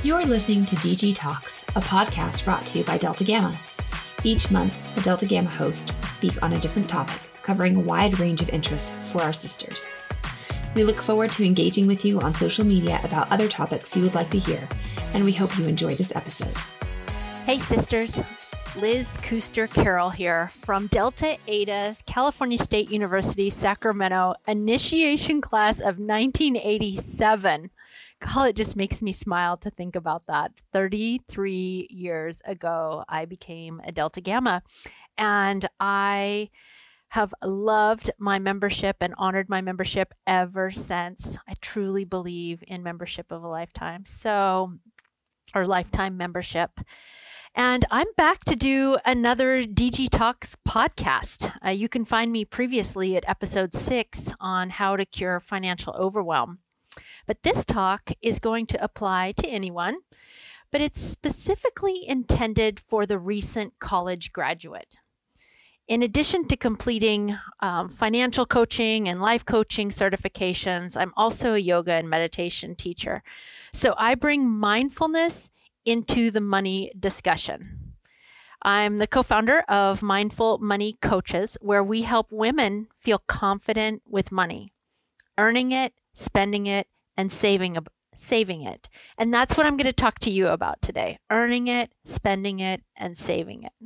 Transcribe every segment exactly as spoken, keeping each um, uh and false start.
You're listening to D G Talks, a podcast brought to you by Delta Gamma. Each month, a Delta Gamma host will speak on a different topic, covering a wide range of interests for our sisters. We look forward to engaging with you on social media about other topics you would like to hear, and we hope you enjoy this episode. Hey sisters, Liz Kuster Carroll here from Delta Eta, California State University, Sacramento, initiation class of nineteen eighty-seven. God, it just makes me smile to think about that. thirty-three years ago, I became a Delta Gamma, and I have loved my membership and honored my membership ever since. I truly believe in membership of a lifetime, so, or lifetime membership. And I'm back to do another D G Talks podcast. Uh, you can find me previously at episode six on how to cure financial overwhelm. But this talk is going to apply to anyone, but it's specifically intended for the recent college graduate. In addition to completing um, financial coaching and life coaching certifications, I'm also a yoga and meditation teacher. So I bring mindfulness into the money discussion. I'm the co-founder of Mindful Money Coaches, where we help women feel confident with money, earning it, spending it, and saving saving it. And that's what I'm going to talk to you about today. Earning it, spending it, and saving it.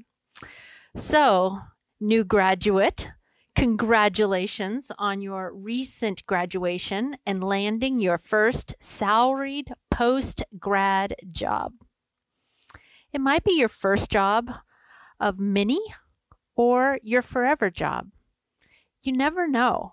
So, new graduate, congratulations on your recent graduation and landing your first salaried post-grad job. It might be your first job of many or your forever job. You never know.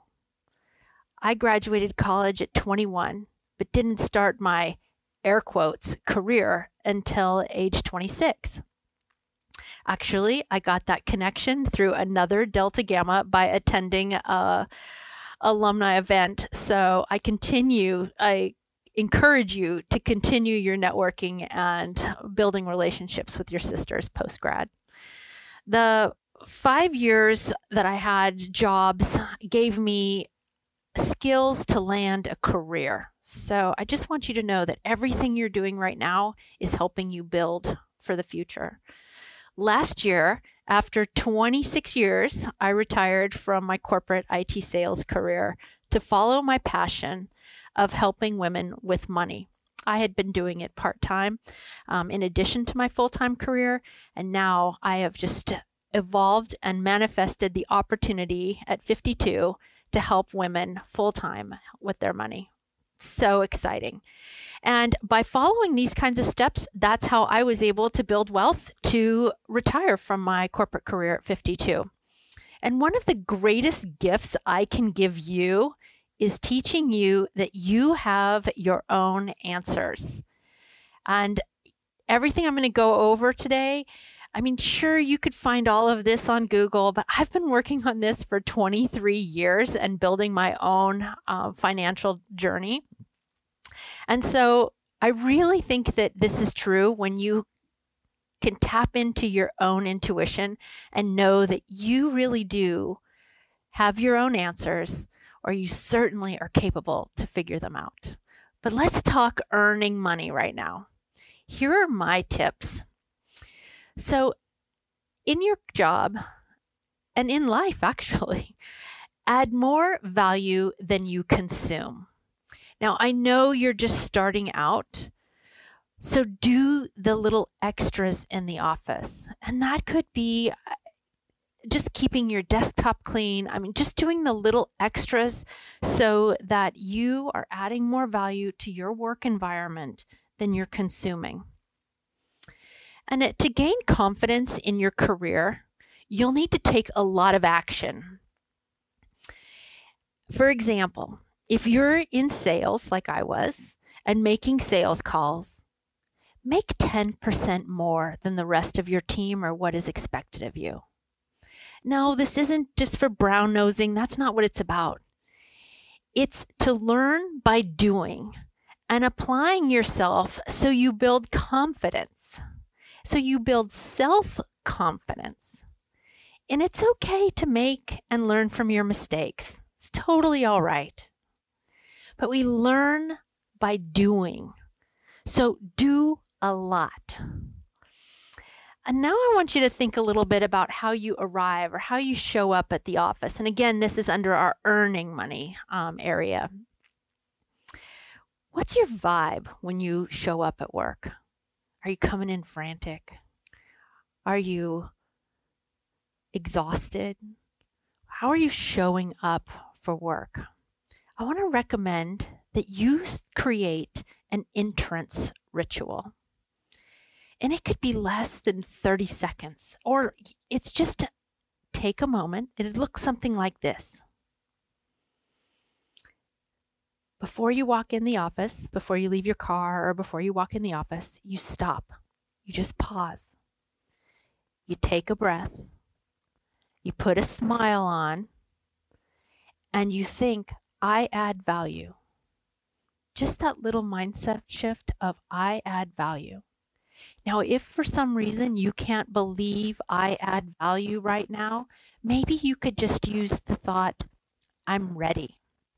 I graduated college at twenty-one, but didn't start my, air quotes, career until age twenty-six. Actually, I got that connection through another Delta Gamma by attending a alumni event. So I continue, I encourage you to continue your networking and building relationships with your sisters post-grad. The five years that I had jobs gave me skills to land a career. So I just want you to know that everything you're doing right now is helping you build for the future. Last year, after twenty-six years, I retired from my corporate I T sales career to follow my passion of helping women with money. I had been doing it part-time um, in addition to my full-time career, and now I have just evolved and manifested the opportunity at fifty-two to help women full-time with their money. So exciting. And by following these kinds of steps, that's how I was able to build wealth to retire from my corporate career at fifty-two. And one of the greatest gifts I can give you is teaching you that you have your own answers. And everything I'm going to go over today, I mean, sure, you could find all of this on Google, but I've been working on this for twenty-three years and building my own uh, financial journey. And so I really think that this is true when you can tap into your own intuition and know that you really do have your own answers, or you certainly are capable to figure them out. But let's talk earning money right now. Here are my tips. So in your job and in life, actually, add more value than you consume. Now, I know you're just starting out, so do the little extras in the office. And that could be just keeping your desktop clean. I mean, just doing the little extras so that you are adding more value to your work environment than you're consuming. And to gain confidence in your career, you'll need to take a lot of action. For example, if you're in sales like I was and making sales calls, make ten percent more than the rest of your team or what is expected of you. No, this isn't just for brown nosing. That's not what it's about. It's to learn by doing and applying yourself so you build confidence. So you build self-confidence. And it's okay to make and learn from your mistakes. It's totally all right. But we learn by doing. So do a lot. And now I want you to think a little bit about how you arrive or how you show up at the office. And again, this is under our earning money um, area. What's your vibe when you show up at work? Are you coming in frantic? Are you exhausted? How are you showing up for work? I want to recommend that you create an entrance ritual. And it could be less than thirty seconds, or it's just to take a moment. It looks something like this. Before you walk in the office, before you leave your car, or before you walk in the office, you stop. You just pause. You take a breath. You put a smile on, and you think, I add value. Just that little mindset shift of I add value. Now, if for some reason you can't believe I add value right now, maybe you could just use the thought, I'm ready.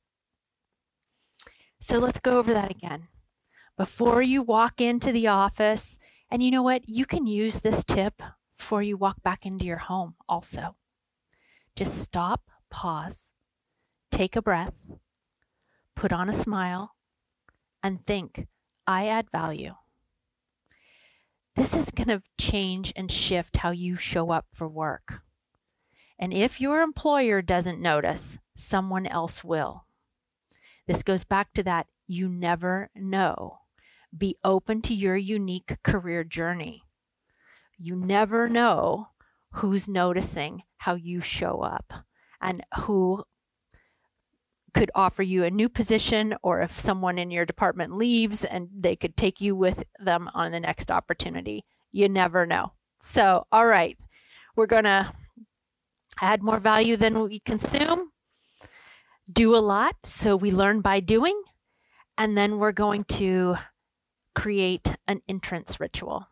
So let's go over that again. Before you walk into the office, and you know what? You can use this tip before you walk back into your home also. Just stop, pause, take a breath, put on a smile, and think, I add value. This is going to change and shift how you show up for work. And if your employer doesn't notice, someone else will. This goes back to that, you never know. Be open to your unique career journey. You never know who's noticing how you show up and who could offer you a new position, or if someone in your department leaves and they could take you with them on the next opportunity. You never know. So, all right, we're going to add more value than we consume, do a lot so we learn by doing, and then we're going to create an entrance ritual.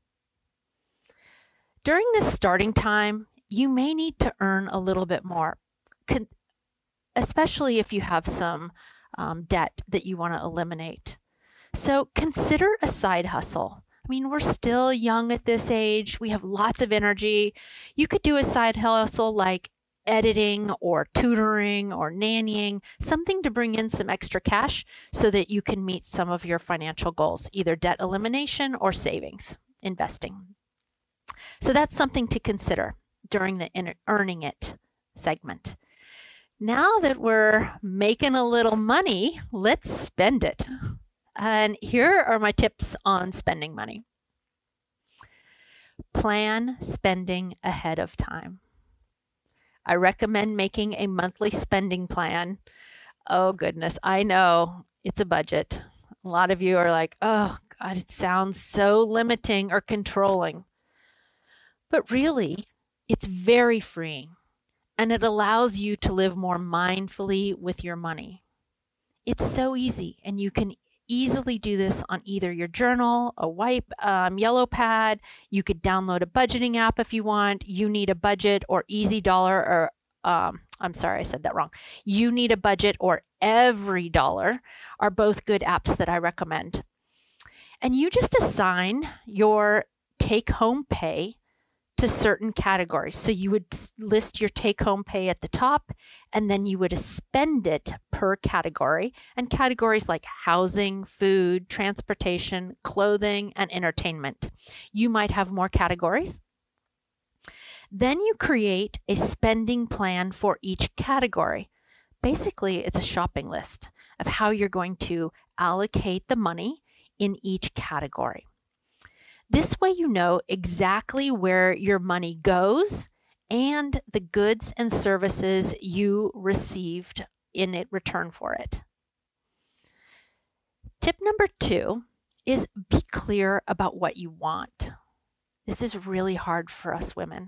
During this starting time, you may need to earn a little bit more. Con- especially if you have some um, debt that you want to eliminate. So consider a side hustle. I mean, we're still young at this age. We have lots of energy. You could do a side hustle like editing or tutoring or nannying, something to bring in some extra cash so that you can meet some of your financial goals, either debt elimination or savings, investing. So that's something to consider during the in- earning it segment. Now that we're making a little money, let's spend it. And here are my tips on spending money. Plan spending ahead of time. I recommend making a monthly spending plan. Oh goodness, I know it's a budget. A lot of you are like, oh God, it sounds so limiting or controlling. But really, it's very freeing. And it allows you to live more mindfully with your money. It's so easy, and you can easily do this on either your journal, a white um, yellow pad. You could download a budgeting app if you want. You Need a Budget or Easy Dollar, or um, I'm sorry, I said that wrong. You Need a Budget or Every Dollar are both good apps that I recommend. And you just assign your take-home pay to certain categories. So you would list your take-home pay at the top, and then you would spend it per category. And categories like housing, food, transportation, clothing, and entertainment. You might have more categories. Then you create a spending plan for each category. Basically, it's a shopping list of how you're going to allocate the money in each category. This way you know exactly where your money goes and the goods and services you received in it, return for it. Tip number two is be clear about what you want. This is really hard for us women.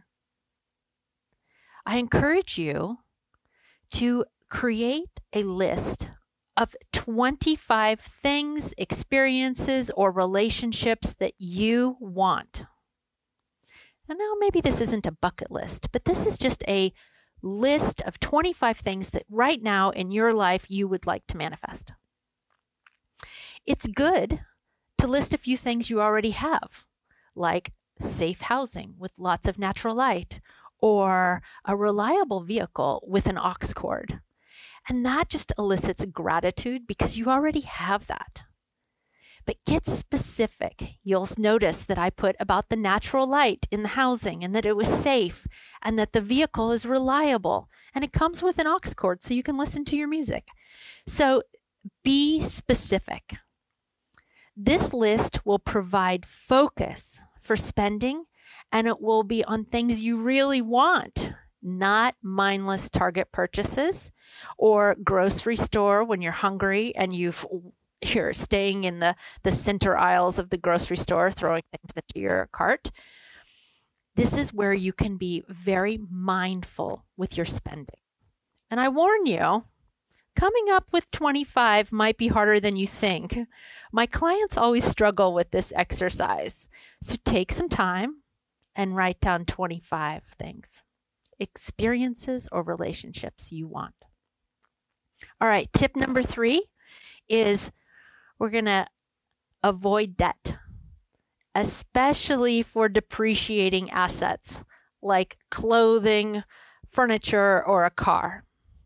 I encourage you to create a list of twenty-five things, experiences, or relationships that you want. And now maybe this isn't a bucket list, but this is just a list of twenty-five things that right now in your life you would like to manifest. It's good to to list a few things you already have, like safe housing with lots of natural light, or a reliable vehicle with an aux cord. And that just elicits gratitude because you already have that. But get specific. You'll notice that I put about the natural light in the housing and that it was safe and that the vehicle is reliable and it comes with an aux cord so you can listen to your music. So be specific. This list will provide focus for spending, and it will be on things you really want, not mindless Target purchases or grocery store when you're hungry and you've you're staying in the, the center aisles of the grocery store, throwing things into your cart. This is where you can be very mindful with your spending. And I warn you, coming up with twenty-five might be harder than you think. My clients always struggle with this exercise. So take some time and write down twenty-five things, experiences or relationships you want. All right, tip number three is we're going to avoid debt, especially for depreciating assets like clothing, furniture, or a car.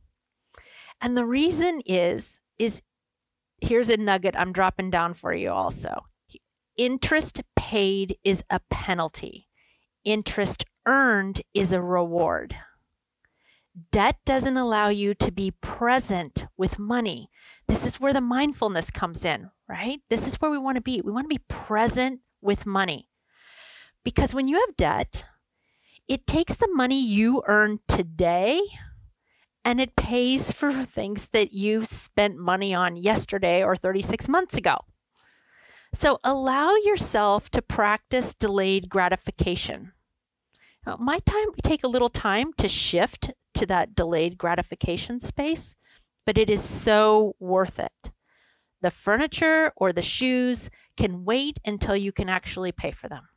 And the reason is, is here's a nugget I'm dropping down for you also. Interest paid is a penalty. Interest earned is a reward. Debt doesn't allow you to be present with money. This is where the mindfulness comes in, right? This is where we want to be. We want to be present with money. Because when you have debt, it takes the money you earn today and it pays for things that you spent money on yesterday or thirty-six months ago. So allow yourself to practice delayed gratification. Now, it might time, take a little time to shift to that delayed gratification space, but it is so worth it. The furniture or the shoes can wait until you can actually pay for them.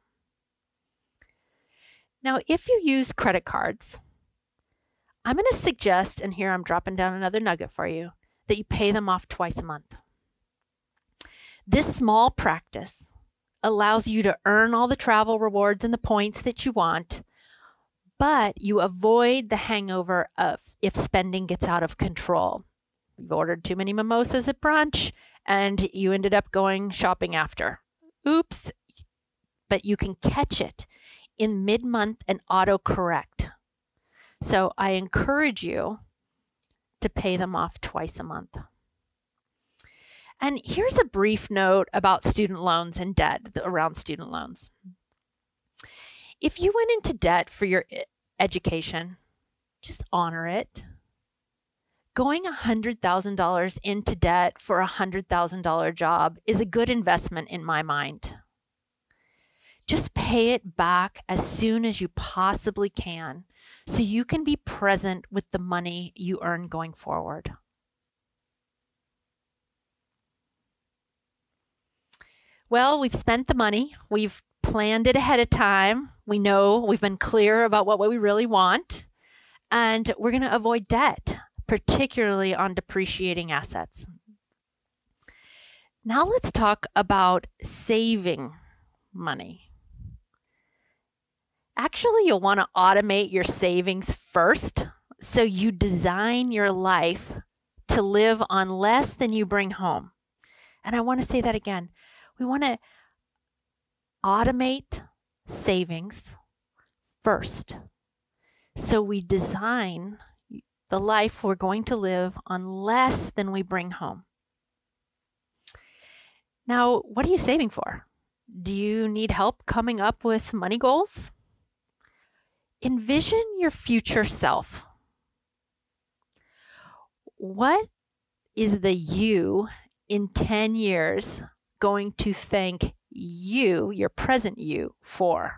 Now, if you use credit cards, I'm going to suggest, and here I'm dropping down another nugget for you, that you pay them off twice a month. This small practice allows you to earn all the travel rewards and the points that you want, but you avoid the hangover of if spending gets out of control. You've ordered too many mimosas at brunch and you ended up going shopping after. Oops. But you can catch it in mid-month and auto-correct. So I encourage you to pay them off twice a month. And here's a brief note about student loans and debt around student loans. If you went into debt for your education, just honor it. Going one hundred thousand dollars into debt for a one hundred thousand dollars job is a good investment in my mind. Just pay it back as soon as you possibly can so you can be present with the money you earn going forward. Well, we've spent the money. We've planned it ahead of time. We know we've been clear about what we really want. And we're going to avoid debt, particularly on depreciating assets. Now let's talk about saving money. Actually, you'll want to automate your savings first, so you design your life to live on less than you bring home. And I want to say that again. We want to automate savings first. So we design the life we're going to live on less than we bring home. Now, what are you saving for? Do you need help coming up with money goals? Envision your future self. What is the you in ten years going to thank you, your present you, for?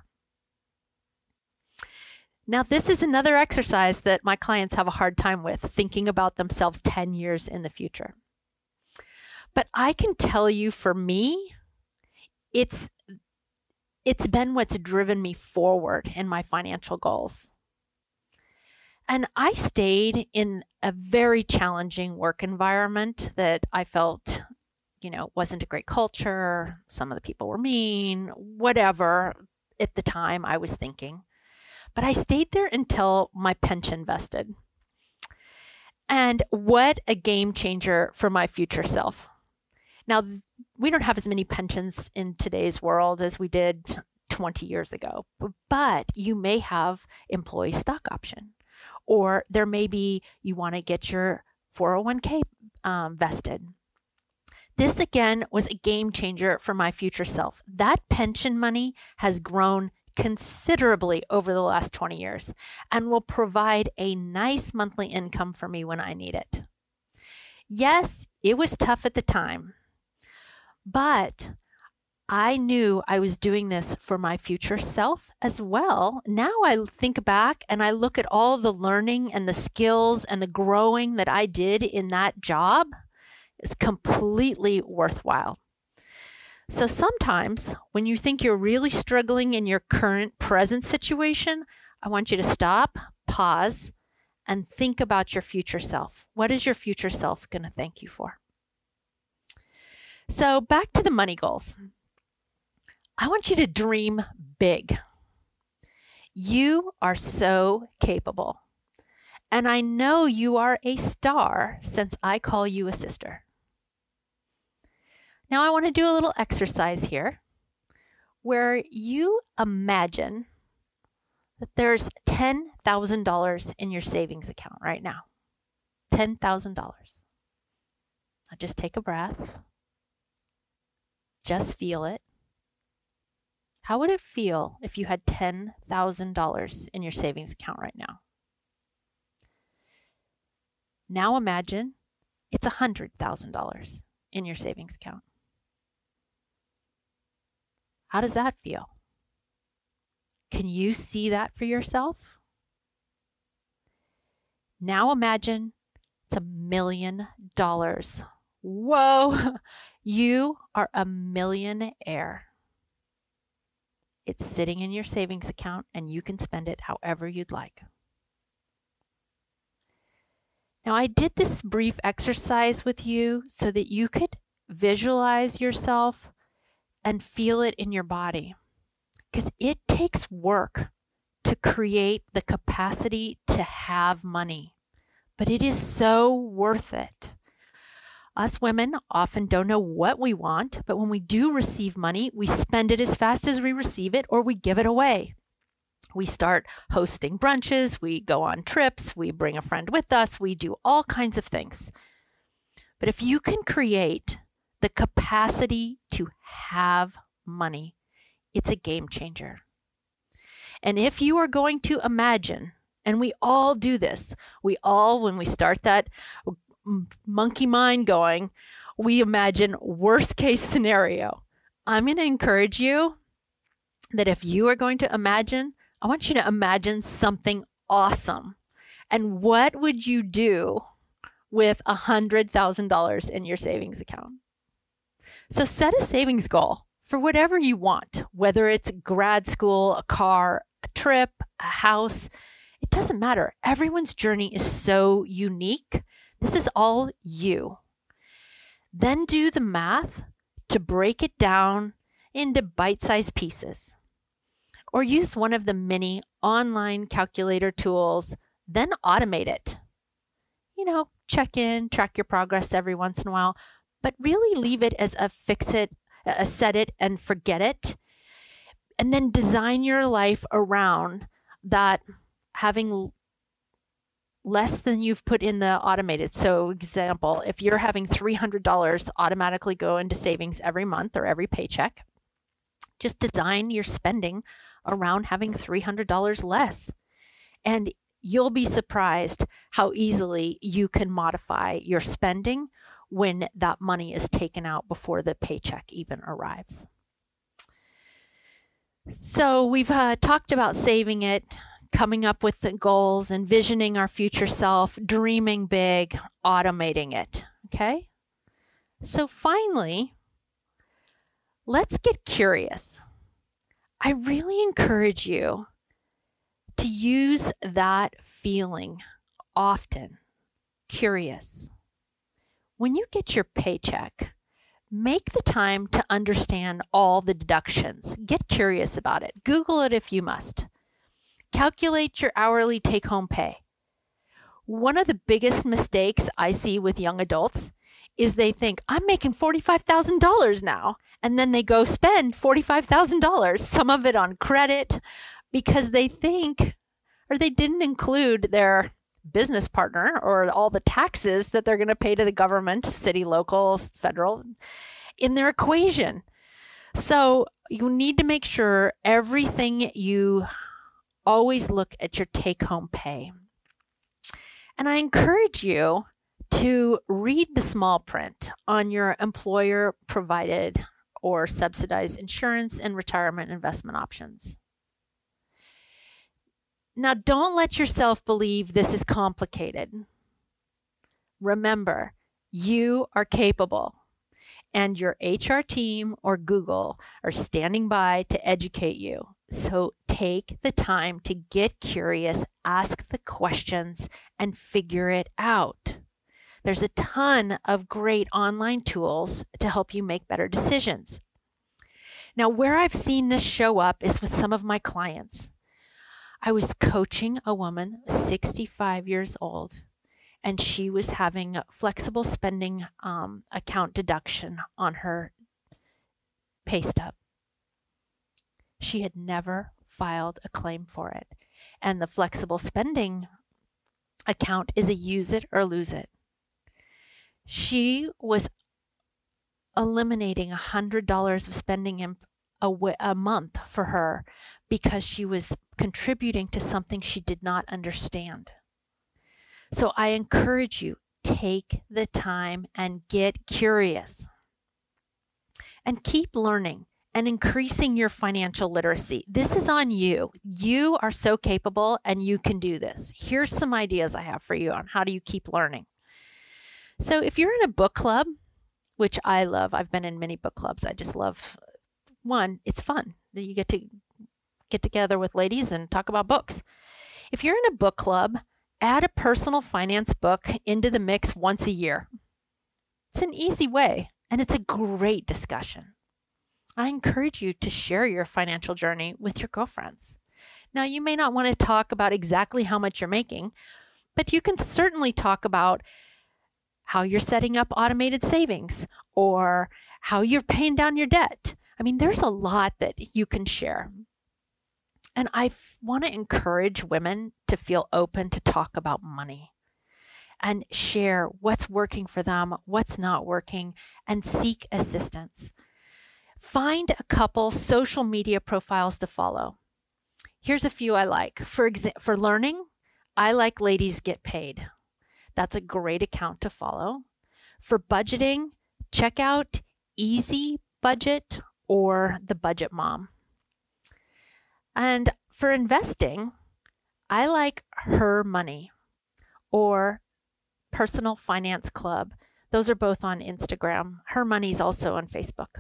Now, this is another exercise that my clients have a hard time with, thinking about themselves ten years in the future. But I can tell you, for me, it's it's been what's driven me forward in my financial goals. And I stayed in a very challenging work environment that I felt you know, wasn't a great culture. Some of the people were mean, whatever at the time I was thinking. But I stayed there until my pension vested. And what a game changer for my future self. Now, we don't have as many pensions in today's world as we did twenty years ago, but you may have employee stock option, or there may be you want to get your four oh one k um, vested. This again was a game changer for my future self. That pension money has grown considerably over the last twenty years and will provide a nice monthly income for me when I need it. Yes, it was tough at the time, but I knew I was doing this for my future self as well. Now I think back and I look at all the learning and the skills and the growing that I did in that job. It's completely worthwhile. So sometimes when you think you're really struggling in your current present situation, I want you to stop, pause, and think about your future self. What is your future self going to thank you for? So back to the money goals. I want you to dream big. You are so capable. And I know you are a star since I call you a sister. Now I want to do a little exercise here where you imagine that there's ten thousand dollars in your savings account right now. ten thousand dollars. Now just take a breath. Just feel it. How would it feel if you had ten thousand dollars in your savings account right now? Now imagine it's one hundred thousand dollars in your savings account. How does that feel? Can you see that for yourself? Now imagine it's a million dollars. Whoa, you are a millionaire. It's sitting in your savings account and you can spend it however you'd like. Now, I did this brief exercise with you so that you could visualize yourself and feel it in your body, because it takes work to create the capacity to have money, but it is so worth it. Us women often don't know what we want, but when we do receive money, we spend it as fast as we receive it or we give it away. We start hosting brunches, we go on trips, we bring a friend with us, we do all kinds of things. But if you can create the capacity to have money, it's a game changer. And if you are going to imagine, and we all do this, we all, when we start that monkey mind going, we imagine worst case scenario. I'm going to encourage you that if you are going to imagine, I want you to imagine something awesome. And what would you do with one hundred thousand dollars in your savings account? So set a savings goal for whatever you want, whether it's grad school, a car, a trip, a house. It doesn't matter. Everyone's journey is so unique. This is all you. Then do the math to break it down into bite-sized pieces. Or use one of the many online calculator tools, then automate it. You know, check in, track your progress every once in a while, but really leave it as a fix it, a set it and forget it. And then design your life around that having less than you've put in the automated. So example, if you're having three hundred dollars automatically go into savings every month or every paycheck, just design your spending around having three hundred dollars less. And you'll be surprised how easily you can modify your spending when that money is taken out before the paycheck even arrives. So we've uh, talked about saving it, coming up with the goals, envisioning our future self, dreaming big, automating it, okay? So finally, let's get curious. I really encourage you to use that feeling often, curious. When you get your paycheck, make the time to understand all the deductions. Get curious about it. Google it if you must. Calculate your hourly take-home pay. One of the biggest mistakes I see with young adults is they think, I'm making forty-five thousand dollars now. And then they go spend forty-five thousand dollars, some of it on credit, because they think, or they didn't include their business partner or all the taxes that they're going to pay to the government, city, local, federal, in their equation. So you need to make sure everything you always look at your take-home pay. And I encourage you to read the small print on your employer-provided or subsidized insurance and retirement investment options. Now, don't let yourself believe this is complicated. Remember, you are capable, and your H R team or Google are standing by to educate you. So take the time to get curious, ask the questions, and figure it out. There's a ton of great online tools to help you make better decisions. Now, where I've seen this show up is with some of my clients. I was coaching a woman, sixty-five years old, and she was having a flexible spending um, account deduction on her pay stub. She had never filed a claim for it. And the flexible spending account is a use it or lose it. She was eliminating one hundred dollars of spending in a, w- a month for her because she was contributing to something she did not understand. So I encourage you, take the time and get curious. And keep learning and increasing your financial literacy. This is on you. You are so capable and you can do this. Here's some ideas I have for you on how do you keep learning. So if you're in a book club, which I love, I've been in many book clubs. I just love, one, it's fun that you get to get together with ladies and talk about books. If you're in a book club, add a personal finance book into the mix once a year. It's an easy way, and it's a great discussion. I encourage you to share your financial journey with your girlfriends. Now, you may not want to talk about exactly how much you're making, but you can certainly talk about how you're setting up automated savings or how you're paying down your debt. I mean, there's a lot that you can share. And I f- want to encourage women to feel open to talk about money and share what's working for them, what's not working, and seek assistance. Find a couple social media profiles to follow. Here's a few I like. For exa- for learning, I like Ladies Get Paid. That's a great account to follow. For budgeting, check out Easy Budget or The Budget Mom. And for investing, I like Her Money or Personal Finance Club. Those are both on Instagram. Her Money's also on Facebook.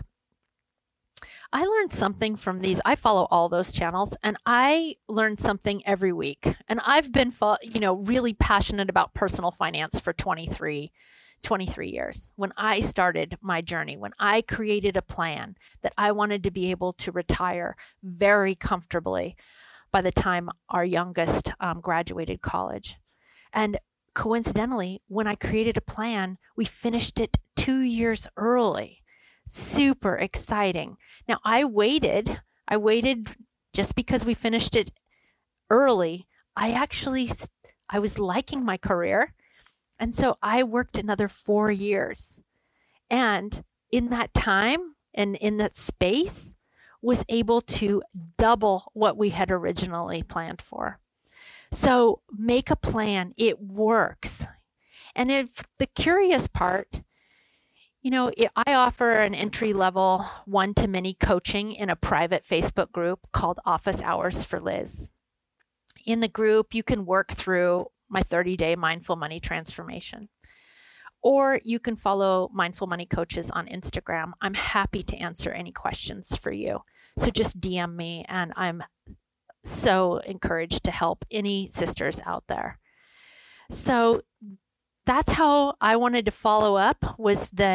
I learned something from these. I follow all those channels, and I learned something every week. And I've been, you know, really passionate about personal finance for twenty-three, twenty-three years. When I started my journey, when I created a plan that I wanted to be able to retire very comfortably by the time our youngest um, graduated college. And coincidentally, when I created a plan, we finished it two years early. Super exciting. Now, I waited. I waited just because we finished it early. I actually, I was liking my career. And so I worked another four years. And in that time and in that space, was able to double what we had originally planned for. So make a plan. It works. And if the curious part, you know, I offer an entry-level one-to-many coaching in a private Facebook group called Office Hours for Liz. In the group, you can work through my thirty-day Mindful Money Transformation. Or you can follow Mindful Money Coaches on Instagram. I'm happy to answer any questions for you. So just D M me, and I'm so encouraged to help any sisters out there. So that's how I wanted to follow up, was that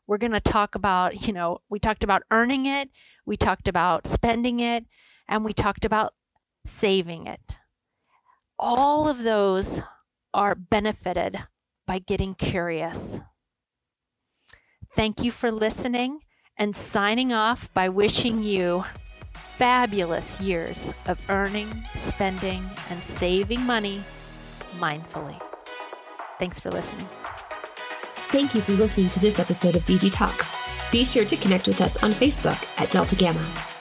We're going to talk about, you know, we talked about earning it, we talked about spending it, and we talked about saving it. All of those are benefited by getting curious. Thank you for listening, and signing off by wishing you fabulous years of earning, spending, and saving money mindfully. Thanks for listening. Thank you for listening to this episode of D G Talks. Be sure to connect with us on Facebook at Delta Gamma.